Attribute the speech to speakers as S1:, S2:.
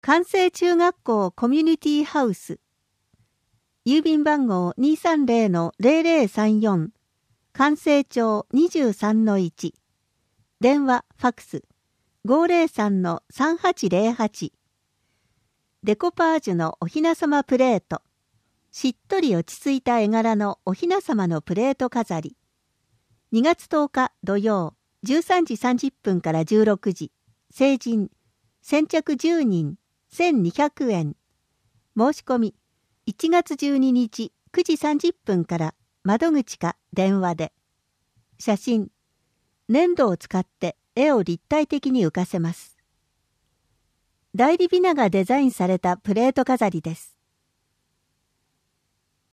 S1: 関西中学校コミュニティハウス。郵便番号 230-0034。関西町 23-1。電話、ファクス。503-3808。デコパージュのお雛様プレート。しっとり落ち着いた絵柄のお雛様のプレート飾り。2月10日土曜、13時30分から16時。成人。先着10人。1200円。申し込み。1月12日9時30分から窓口か電話で。写真。粘土を使って絵を立体的に浮かせます。代理ビナがデザインされたプレート飾りです。